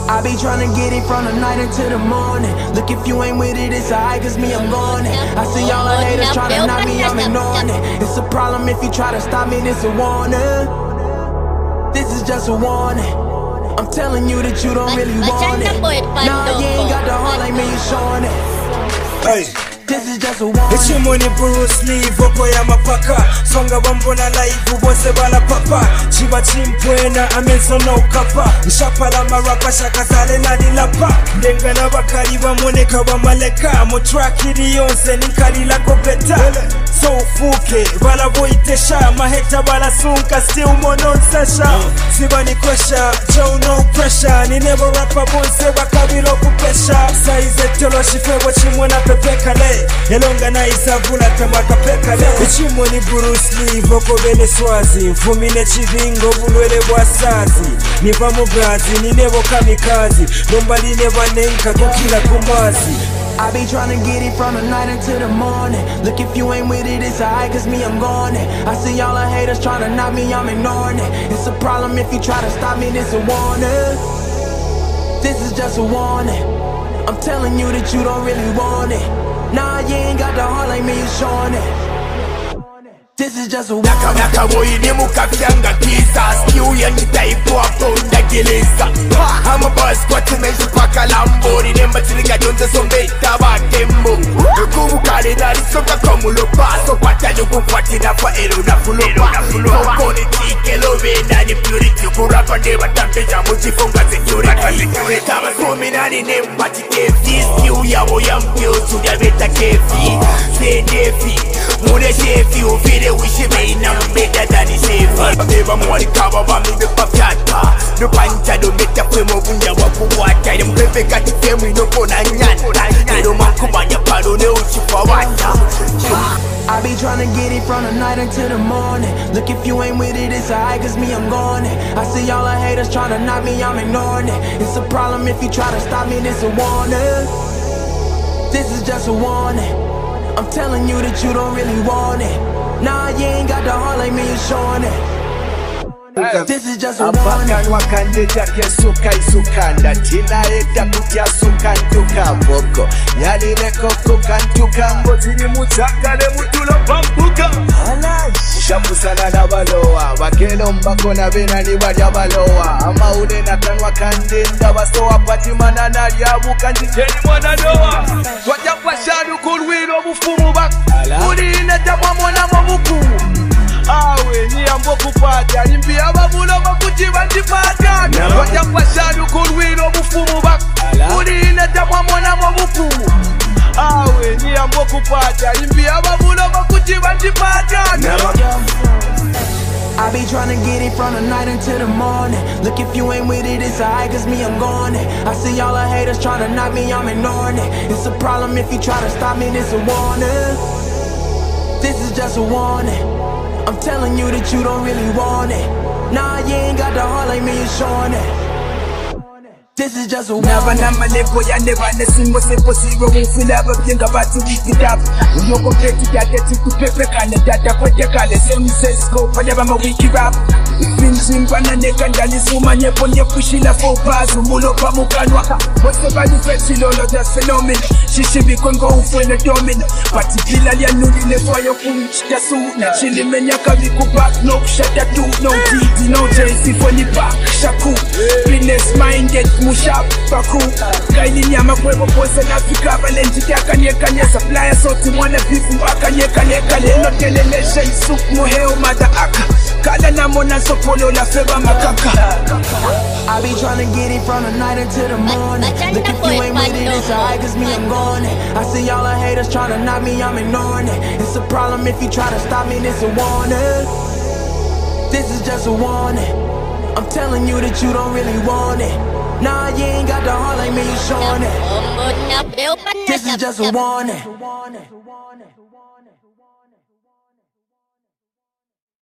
I be tryna get it from the night until the morning. Look, if you ain't with it, it's alright, cause me, I'm going it. I see all the haters tryna knock me, I'm ignoring it. It's a problem if you try to stop me, this a warning. This is just a warning. I'm telling you that you don't really want it. Nah, you ain't got the heart like me, you showing it. Hey. This is just a warning. Echimoni Bruce Lee, voko ya mapaka. Songa wambona live, bose bala papa. Chiba chimpwena, amenso no kapa. Nshapala marapa, shakazale na nilapa. Ndenga na bakari wa moneka wa maleka. Mo track ili yonse, nikari la kopeta. So fuke, bala voitesha. Maheta bala sunka, still monon sesha. Siba ni kwesha, Joe no pressure. Ni never rapa bonse, wakabilo kupesha. Saize tolo shifewa chimwena pepekale. Elonga na isavula tamaka pekale. Echimoni Bruce Lee, voko bene swazi. Mfumine chivingo, bulwele bwasazi. Niva mugazi, ninebo kamikazi. Nomba lineva nenka, kukila kumazi. I be tryna get it from the night until the morning. Look, if you ain't with it, it's alright, cause me, I'm going it. I see all the haters tryna knock me, I'm ignoring it. It's a problem if you try to stop me, this a warning. This is just a warning. I'm telling you that you don't really want it. Nah, you ain't got the heart like me, you showing it. This is just a warning. Naka boy ni mukavyanga kisa. Skill ya nitaipo hapo ndageleza. I'm a boss kwa tumeshi paka lambori. Nemba chilinga jonze sombeta bakembo. Ukubukale nari soka komulo paso. Kwa tanyo kukwati na fa elu na fulo paso. Koni tike lobe nani purity. Kurapa neba tampeja muchifunga security. Kama somi nani nemba chikefi. Skill ya boya mpio chuja beta kefi. Sendefi mure shefi ufire wishi meina mbeda dani shefi. Neba mwari kaba bami bepa fyata. No pancha do meta kwemo bunja wakuwata. Ile mpepe kati temu inopona nyata. Nero mankubanya palo ne uchifa wata. I be tryna get it from the night until the morning. Look, if you ain't with it, it's alright, cause me, I'm going it. I see all the haters tryna knock me, I'm ignoring it. It's a problem if you try to stop me, this a warning. This is just a warning. I'm telling you that you don't really want it. Nah, you ain't got the heart like me, you showing it. This is just a warning. Abakan wakande jake suka isukanda. Tina eda kutia sukantuka boko. Yali leko kukantuka. Mbotini mutakale mutulo pampuka. Shapusana na baloa. Bakelo mbako na bena ni wadia baloa. Ama une na kan wakande. Ndabastoa pati manana liabu kanjiteni mwanadoa. Wajapa shadu kulwilo mufumu bak. Uli inetama mwana mabuku. Awe ni amboku pata. Nimbi ababulo makuchi bandipata. Wajapa shadu kulwilo mufumu bak. Uli inetama mwana mabuku. Awe ni amboku pata. Nimbi ababulo makuchi bandipata. I be tryna get it from the night until the morning. Look, if you ain't with it, it's alright, cause me, I'm going it. I see all the haters tryna knock me, I'm ignoring it. It's a problem if you try to stop me, this a warning. This is just a warning. I'm telling you that you don't really want it. Nah, you ain't got the heart like me, you showing it. This is just a warning. Never nama lepo ya never nesingo sepo zero. Mufila babienga batu wikidap. Uyoko peti gade tiku pepe kane. Dada kwete kale semi sesko. Padeba ma wiki rap. Finchim banane kandali suma nyepo nyepushila fo bazu. Mulo pa mukanwaka. What's bali fetsi lolo das phenomenon. Shishibi kongo ufwele domin. Particularly anuli le foyo kumchita su. Na chili menya kavi kubak. No kushata tu. No didi no JC foni back. Shaku. Business minded. Mushap, Baku, Kaili Nyama Kwebo Pose na Afrika Valenji Kanye Kanye Supplier Soti Mwana Vifu Kanye No Telelesha Isuk Muheo Mada Aka Kala na Mona Sopolo La Feba Makaka. I be tryna get it from the night until the morning. Look, if you ain't with it, it's alright, cause me, I'm going it. I see all the haters tryna knock me, I'm ignoring it. It's a problem if you try to stop me, this a warning. This is just a warning. I'm telling you that you don't really want it. Nah, you ain't got the heart like me, you showing it. This is just a warning.